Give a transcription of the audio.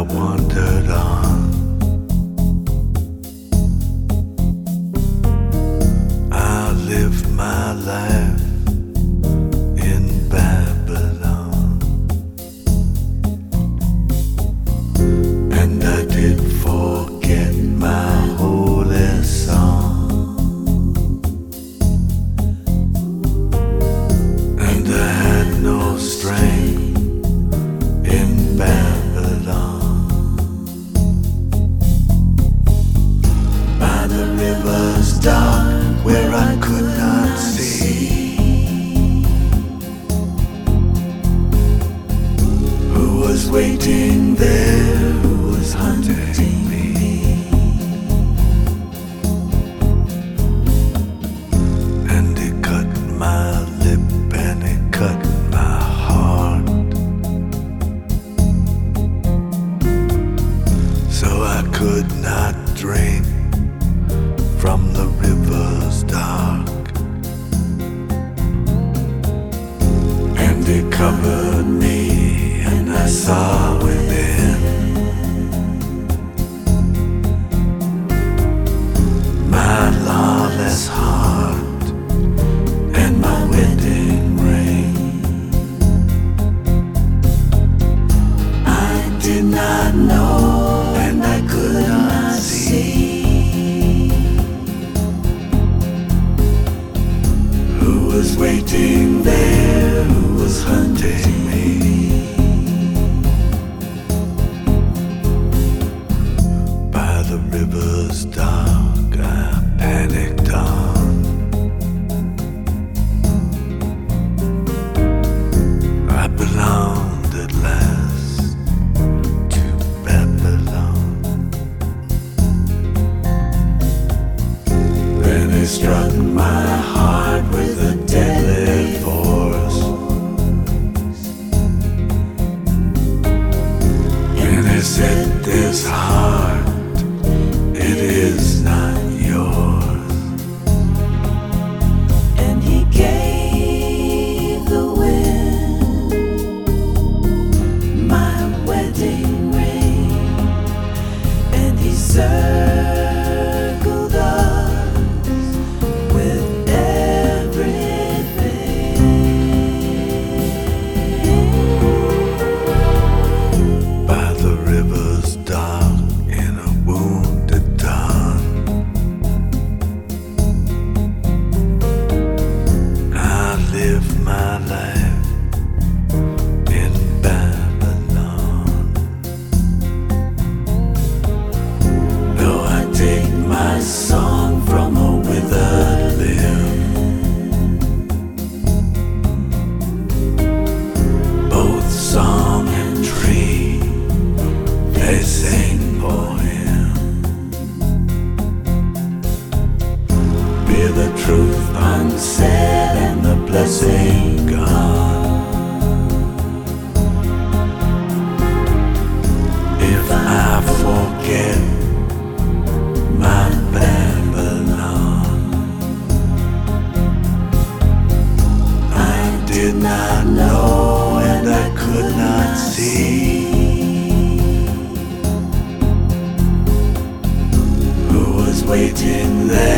wandered on. I lived my life in Babylon, and I did forget my holy song, and I had no strength in Babylon. By the river's dark, where I could not see, who was waiting there, who was hunting me. And it cut my lip and it cut my heart, so I could not drink from the river's dark. And it covered me, and I saw within my lawless heart and my wedding ring. I did not know, and I could not see, who was waiting there, who was hunting me. By the river's dark, I panicked on. I belonged at last to Babylon. Then it struck my heart with a deadly force, and it said, "This heart, it is not yours." And he gave the wind my wedding ring, and he circled us with everything. By the river's dark, in a wounded dawn, I live my life in Babylon. Though I take my song from a withered limb, both song and tree, they sing for him. Be the truth unsaid and the blessing gone. If I forget my Babylon, I did not know, and I could not see, who was waiting there.